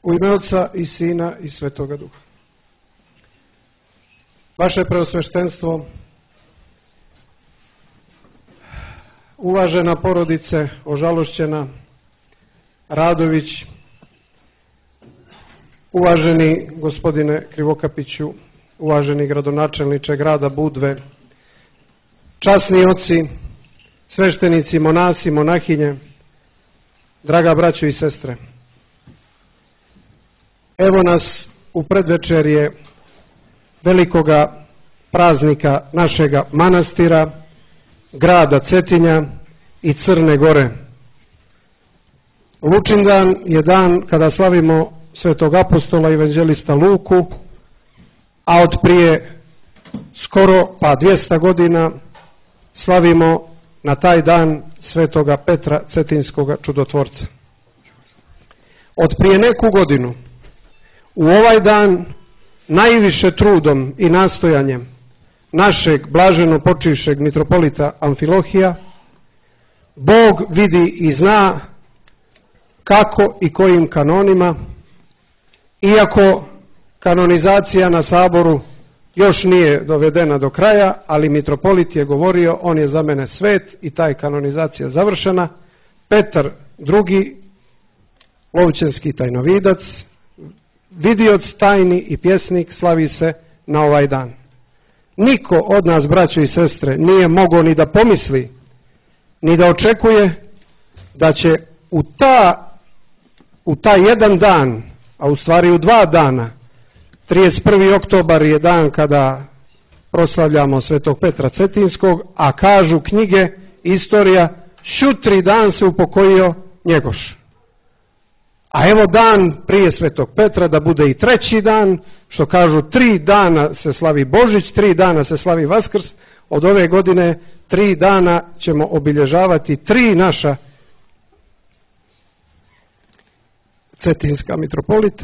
U ime Oca i Sina i Svetoga Duha. Vaše preosveštenstvo, uvažena porodice, ožalošćena Radović, uvaženi gospodine Krivokapiću, uvaženi gradonačelniče grada Budve, časni oci, sveštenici, monasi, monahinje, draga braćo i sestre. Evo nas u predvečerje velikoga praznika našega manastira, grada Cetinja i Crne Gore. Lučindan je dan kada slavimo svetog apostola i evanđelista Luku, a od prije skoro 200 godina slavimo na taj dan svetoga Petra Cetinskoga čudotvorca. Od prije neku godinu u ovaj dan najviše trudom i nastojanjem našeg blaženo počivšeg mitropolita Amfilohija Bog vidi i zna kako i kojim kanonima, iako kanonizacija na saboru još nije dovedena do kraja, ali mitropolit je govorio, on je za mene svet i ta je kanonizacija završena. Petar II, lovćenski tajnovidac, vidioc tajni i pjesnik, slavi se na ovaj dan. Niko od nas, braćo i sestre, nije mogao ni da pomisli, ni da očekuje da će u taj jedan dan, a u stvari u 2 dana, 31. oktobar je dan kada proslavljamo svetog Petra Cetinskog, a kažu knjige, istorija, šutri dan se upokojio Njegoš. A evo dan prije svetog Petra da bude i 3. dan, što kažu 3 dana se slavi Božić, 3 dana se slavi Vaskrs. Od ove godine 3 dana ćemo obilježavati 3 naša cetinska mitropolita.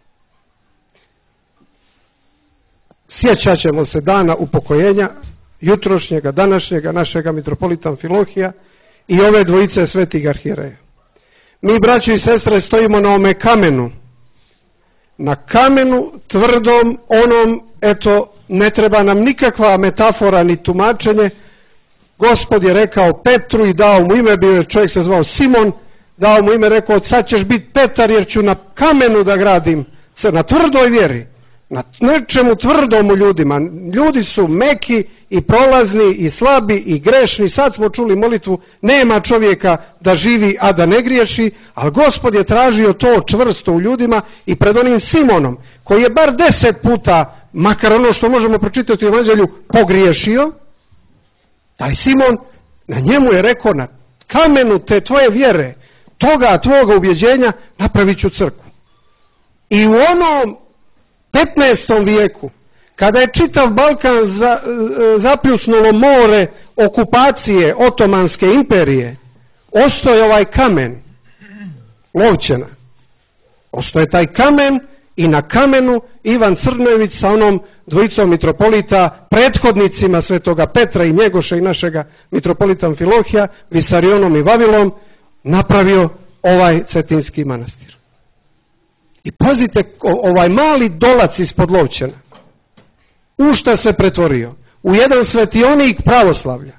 Sjećat ćemo se dana upokojenja jutrošnjega, današnjega našega mitropolita Amfilohija i ove dvojice svetih arhijereja. Mi, braći i sestre, stojimo na ome kamenu. Na kamenu tvrdom, onom, eto, ne treba nam nikakva metafora ni tumačenje. Gospod je rekao Petru i dao mu ime, bio je čovjek se zvao Simon, dao mu ime, rekao, sad ćeš biti Petar jer ću na kamenu da gradim, na tvrdoj vjeri, na nečemu tvrdom u ljudima. Ljudi su meki i prolazni i slabi i grešni. Sad smo čuli molitvu, nema čovjeka da živi, a da ne griješi, ali Gospod je tražio to čvrsto u ljudima i pred onim Simonom, koji je bar 10 puta, makar ono što možemo pročitati u evanđelju, pogriješio, taj Simon, na njemu je rekao, na kamenu te tvoje vjere, toga tvoga ubjeđenja, napravit ću crkvu. I u onom 15. vijeku, kada je čitav Balkan zapljusnulo more okupacije Otomanske imperije, ostao je ovaj kamen Lovćena. Ostao je taj kamen i na kamenu Ivan Crnojević sa onom dvojicom mitropolita, prethodnicima svetoga Petra i Njegoša i našega mitropolita Amfilohija, Visarionom i Vavilom, napravio ovaj cetinski manastir. I pazite, ovaj mali dolac ispod Lovćena, u šta se pretvorio? U jedan svetionik pravoslavlja.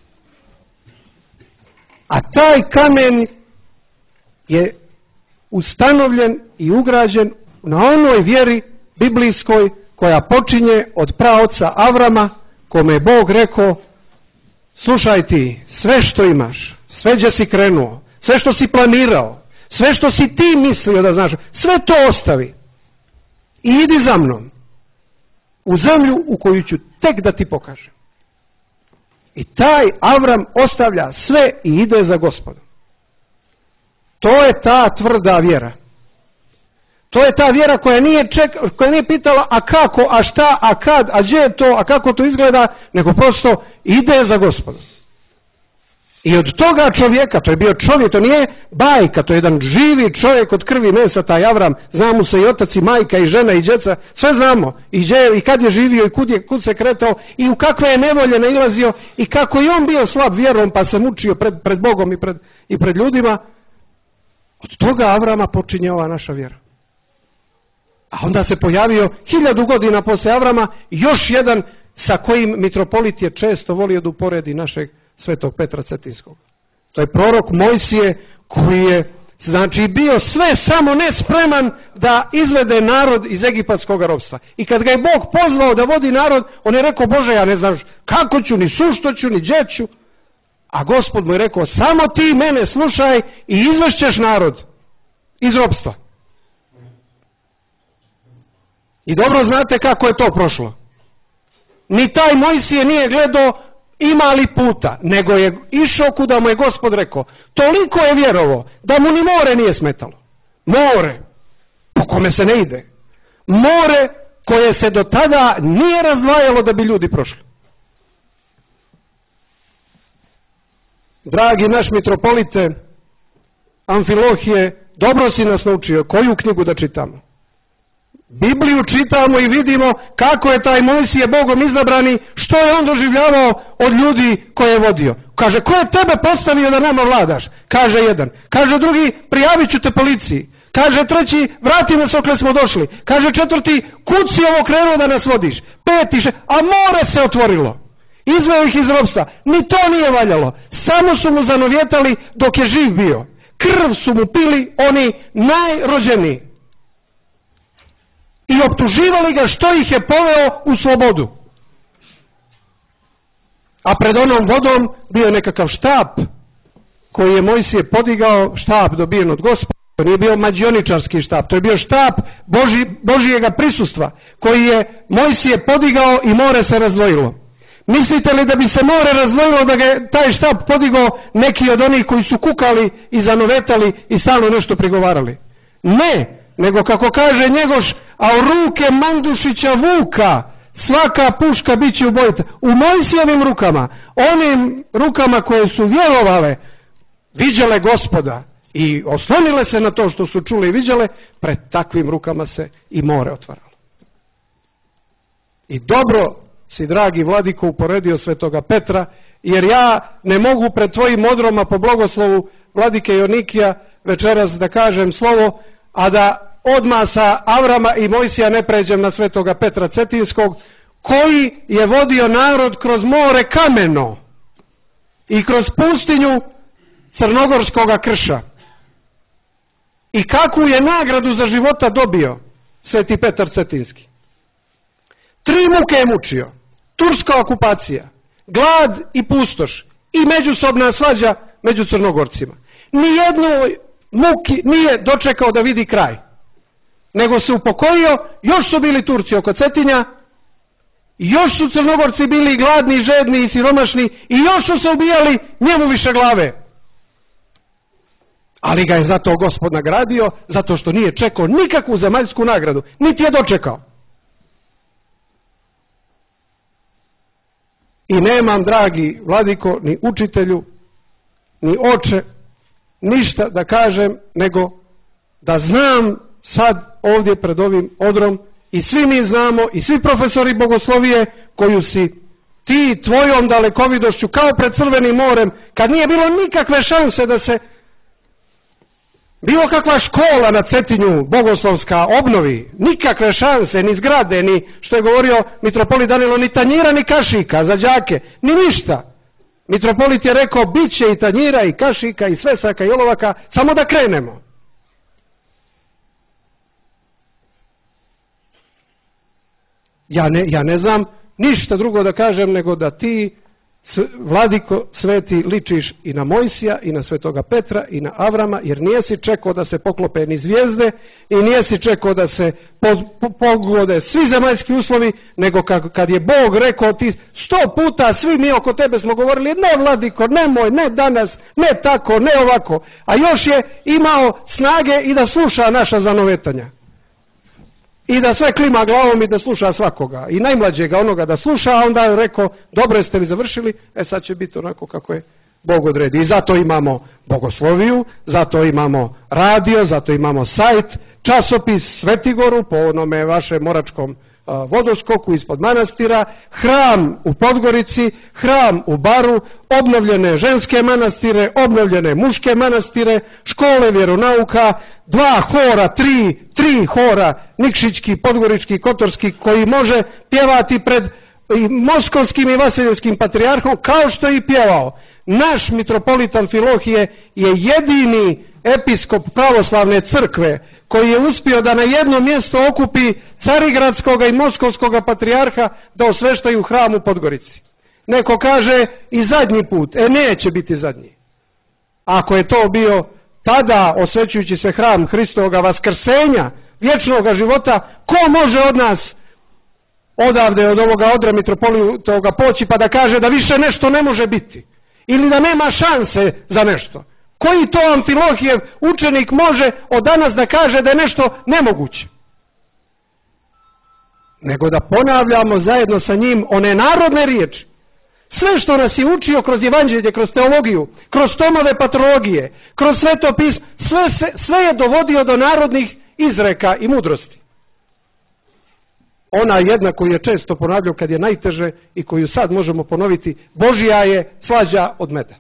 A taj kamen je ustanovljen i ugrađen na onoj vjeri biblijskoj koja počinje od praoca Avrama, kome je Bog rekao, slušaj ti, sve što imaš, sve gdje si krenuo, sve što si planirao, sve što si ti mislio da znaš, sve to ostavi i idi za mnom u zemlju u koju ću tek da ti pokažem. I taj Avram ostavlja sve i ide za Gospodom. To je ta tvrda vjera. To je ta vjera koja nije pitala a kako, a šta, a kad, a gdje je to, a kako to izgleda, nego prosto ide za Gospodom. I od toga čovjeka, to je bio čovjek, to nije bajka, to je jedan živi čovjek od krvi i mesa, taj Avram, zna mu se i otac i majka i žena i djeca, sve znamo, i gdje i kad je živio i kud se kretao i u kakve je nevolje nailazio i kako je on bio slab vjerom pa se mučio pred Bogom i pred ljudima. Od toga Avrama počinje ova naša vjera. A onda se pojavio 1000 godina posle Avrama još jedan sa kojim mitropolit je često volio da uporedi našeg svetog Petra Cetinskog. To je prorok Mojsije koji je znači bio sve samo ne spreman da izvede narod iz egipatskog ropstva. I kad ga je Bog pozvao da vodi narod, on je rekao, Bože, ja ne znam kako ću, ni sušto ću, ni gdje ću. A Gospod mu je rekao, samo ti mene slušaj i izvešćeš narod iz ropstva. I dobro znate kako je to prošlo. Ni taj Mojsije nije gledao ima li puta, nego je išao kuda mu je Gospod rekao. Toliko je vjerovao da mu ni more nije smetalo. More, po kome se ne ide. More koje se do tada nije razdvajalo da bi ljudi prošli. Dragi naš mitropolite Amfilohije, dobro si nas naučio koju knjigu da čitamo. Bibliju čitamo i vidimo kako je taj Mojsije Bogom izabrani, što je on doživljavao od ljudi koje je vodio. Kaže, ko je tebe postavio da nama vladaš? Kaže jedan. Kaže drugi, prijavit ću te policiji. Kaže treći, vrati nas okle smo došli. Kaže četvrti, kud si ovo krenuo da nas vodiš? Peti, a more se otvorilo. Izveo ih iz ropstva. Ni to nije valjalo. Samo su mu zanovjetali dok je živ bio. Krv su mu pili oni najrođeniji. I optuživali ga što ih je poveo u slobodu. A pred onom vodom bio je nekakav štap koji je Mojsije podigao, štap dobijen od Gospoda. To nije bio mađioničarski štap, to je bio štap Božijega prisustva koji je Mojsije podigao i more se razdvojilo. Mislite li da bi se more razdvojilo da ga je taj štap podigao neki od onih koji su kukali i zanovetali i stalno nešto prigovarali? Ne, nego kako kaže Njegoš, a u ruke Mandušića Vuka svaka puška bit će ubojita. U Mojsijevim rukama, onim rukama koje su vjerovale, viđale Gospoda i oslonile se na to što su čuli i viđale, pred takvim rukama se i more otvaralo. I dobro si, dragi vladiko, uporedio svetoga Petra, jer ja ne mogu pred tvojim odroma po blagoslovu vladike Jonikija večeras da kažem slovo, a da odmah sa Avrama i Mojsija ne pređem na svetoga Petra Cetinskog, koji je vodio narod kroz more kameno i kroz pustinju Crnogorskoga krša. I kakvu je nagradu za života dobio sveti Petar Cetinski? 3 muke je mučio, turska okupacija, glad i pustoš i međusobna svađa među Crnogorcima. Nijednoj muki nije dočekao da vidi kraj, nego se upokojio, još su bili Turci oko Cetinja, još su Crnogorci bili gladni, žedni i siromašni i još su se ubijali njemu više glave. Ali ga je zato Gospod nagradio, zato što nije čekao nikakvu zemaljsku nagradu, niti je dočekao. I nemam, dragi vladiko, ni učitelju, ni oče, ništa da kažem, nego da znam sad ovdje pred ovim odrom, i svi mi znamo, i svi profesori bogoslovije, koju si ti tvojom dalekovidošću kao pred Crvenim morem, kad nije bilo nikakve šanse da se bilo kakva škola na Cetinju bogoslovska obnovi, nikakve šanse, ni zgrade, ni što je govorio mitropolit Danilo, ni tanjira, ni kašika za đake, ni ništa. Mitropolit je rekao, bit će i tanjira, i kašika, i svesaka, i olovaka, samo da krenemo. Ja ne znam ništa drugo da kažem nego da ti, vladiko sveti, ličiš i na Mojsija i na svetoga Petra i na Avrama, jer nijesi čekao da se poklope ni zvijezde i nijesi čekao da se pogode svi zemaljski uslovi, nego kad je Bog rekao ti 100 puta, svi mi oko tebe smo govorili, ne vladiko, nemoj, ne danas, ne tako, ne ovako, a još je imao snage i da sluša naša zanovetanja. I da sve klima glavom i da sluša svakoga. I najmlađega onoga da sluša, a onda je rekao, dobro jeste li završili, sad će biti onako kako je Bog odredi. I zato imamo bogosloviju, zato imamo radio, zato imamo sajt, časopis Svetigoru po onome vašem moračkom vodoskoku ispod manastira, hram u Podgorici, hram u Baru, obnovljene ženske manastire, obnovljene muške manastire, škole vjeronauka, 2 hora, 3 hora, Nikšićki, Podgorički, Kotorski, koji može pjevati pred i moskovskim i Vasiljevskim patrijarhom kao što je i pjevao. Naš mitropolit Amfilohije je jedini episkop pravoslavne crkve koji je uspio da na jedno mjesto okupi Carigradskoga i Moskovskoga patrijarha da osveštaju hram u Podgorici. Neko kaže i zadnji put, neće biti zadnji. Ako je to bio tada osvećujući se hram Hristovoga vaskrsenja, vječnoga života, ko može od nas odavde od ovoga odra mitropolitoga poći pa da kaže da više nešto ne može biti ili da nema šanse za nešto? Koji to Amfilohijev učenik može od danas da kaže da je nešto nemoguće? Nego da ponavljamo zajedno sa njim one narodne riječi. Sve što nas je učio kroz evanđelje, kroz teologiju, kroz tomove patrologije, kroz sveto pismo, sve je dovodio do narodnih izreka i mudrosti. Ona jedna koju je često ponavljao kad je najteže i koju sad možemo ponoviti, Božja je slađa od meda.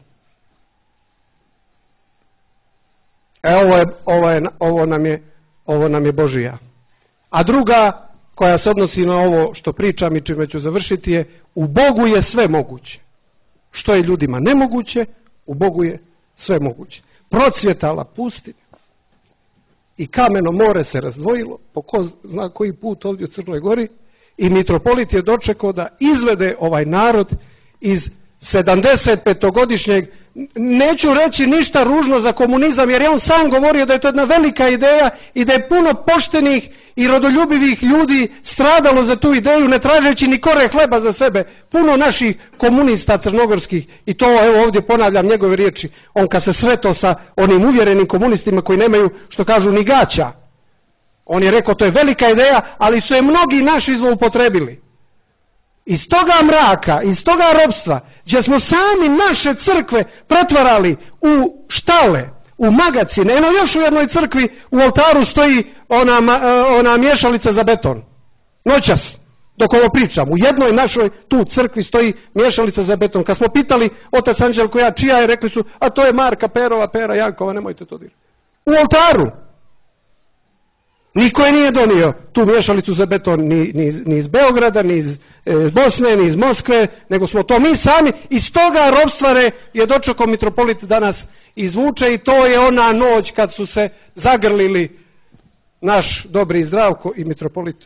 Ovo nam je Božja. A druga koja se odnosi na ovo što pričam i čime ću završiti je: u Bogu je sve moguće. Što je ljudima nemoguće, u Bogu je sve moguće. Procvjetala pustinja i kameno more se razdvojilo, po ko zna koji put ovdje u Crnoj Gori, i mitropolit je dočekao da izvede ovaj narod iz 75-godišnjeg, neću reći ništa ružno za komunizam, jer je on sam govorio da je to jedna velika ideja i da je puno poštenih i rodoljubivih ljudi stradalo za tu ideju, ne tražeći ni kore hleba za sebe. Puno naših komunista crnogorskih, i to evo ovdje ponavljam njegove riječi, on kad se sretao sa onim uvjerenim komunistima koji nemaju, što kažu, ni gaća, on je rekao to je velika ideja, ali su je mnogi naši zloupotrebili. Iz toga mraka, iz toga ropstva, gdje smo sami naše crkve pretvarali u štale, u magacine. Eno još u jednoj crkvi u oltaru stoji ona miješalica za beton. Noćas, dok ovo pričam, u jednoj našoj tu crkvi stoji miješalica za beton. Kad smo pitali otac Anđelko čija je, rekli su, a to je Marka Perova, Pera Jankova, nemojte to dirati. U oltaru. Niko je nije donio tu miješalicu za beton ni iz Beograda, ni iz Bosne, ni iz Moskve, nego smo to mi sami. Iz toga ropstvare je dočekao mitropolit danas izvuče, i to je ona noć kad su se zagrlili naš Dobri Zdravko i mitropolit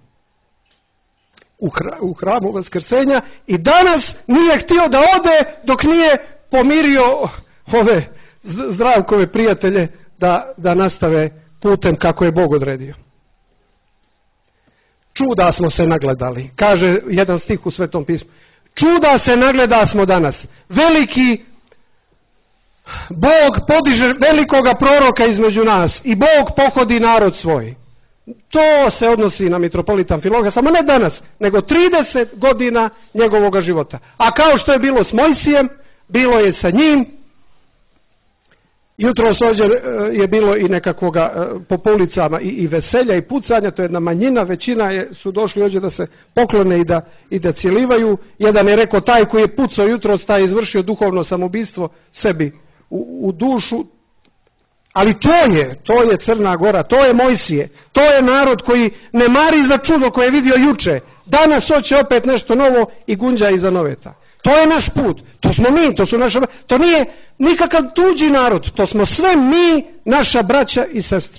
u hramu Vaskrsenja, i danas nije htio da ode dok nije pomirio ove Zdravkove prijatelje da nastave putem kako je Bog odredio. Čuda smo se nagledali, kaže jedan stih u Svetom pismu. Čuda se nagleda smo danas. Veliki Bog podiže velikoga proroka između nas i Bog pohodi narod svoj. To se odnosi na mitropolita Amfilohija, samo ne danas, nego 30 godina njegovoga života. A kao što je bilo s Mojsijem, bilo je sa njim. Jutros ovdje je bilo i nekakvoga po ulicama i veselja i pucanja, to je jedna manjina, većina su došli ovdje da se poklone i da cijelivaju. Jedan je rekao, taj koji je pucao jutros, taj je izvršio duhovno samoubistvo sebi u dušu. Ali to je Crna Gora, to je Mojsije, to je narod koji ne mari za čudo koje je vidio juče. Danas hoće opet nešto novo i gunđa iza noveta. To je naš put, to smo mi, to nije nikakav tuđi narod, to smo sve mi, naša braća i sestre.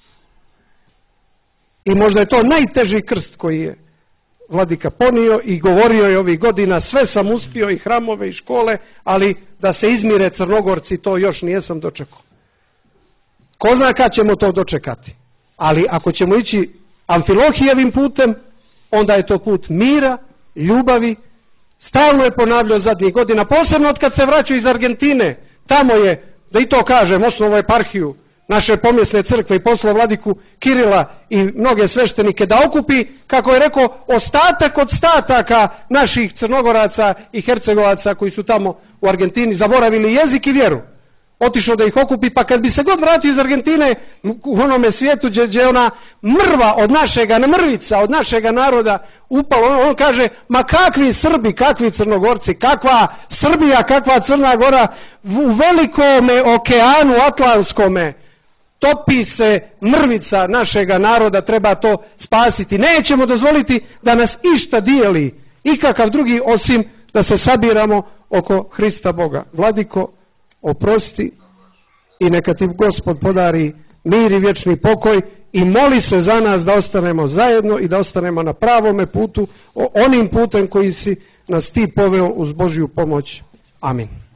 I možda je to najteži krst koji je vladika ponio i govorio je ovih godina, sve sam uspio, i hramove i škole, ali da se izmire Crnogorci, to još nijesam dočekao. Ko zna kad ćemo to dočekati, ali ako ćemo ići Amfilohijevim putem, onda je to put mira, ljubavi. Stalno je ponavljao zadnjih godina, posebno od kad se vraćaju iz Argentine. Tamo je, da i to kažem, osnovao eparhiju naše pomjesne crkve i poslao vladiku Kirila i mnoge sveštenike da okupi, kako je rekao, ostatak od stataka naših Crnogoraca i Hercegovaca koji su tamo u Argentini zaboravili jezik i vjeru. Otišao da ih okupi, pa kad bi se god vratio iz Argentine u onome svijetu gdje je ona mrva od našega, mrvica od našega naroda upalo, on kaže, ma kakvi Srbi, kakvi Crnogorci, kakva Srbija, kakva Crna Gora u velikome okeanu Atlantskome. topi se mrvica našega naroda, treba to spasiti. Nećemo dozvoliti da nas išta dijeli, ikakav drugi, osim da se sabiramo oko Hrista Boga. Vladiko, oprosti i neka ti Gospod podari mir i vječni pokoj i moli se za nas da ostanemo zajedno i da ostanemo na pravome putu, onim putem koji si nas ti poveo uz Božju pomoć. Amin.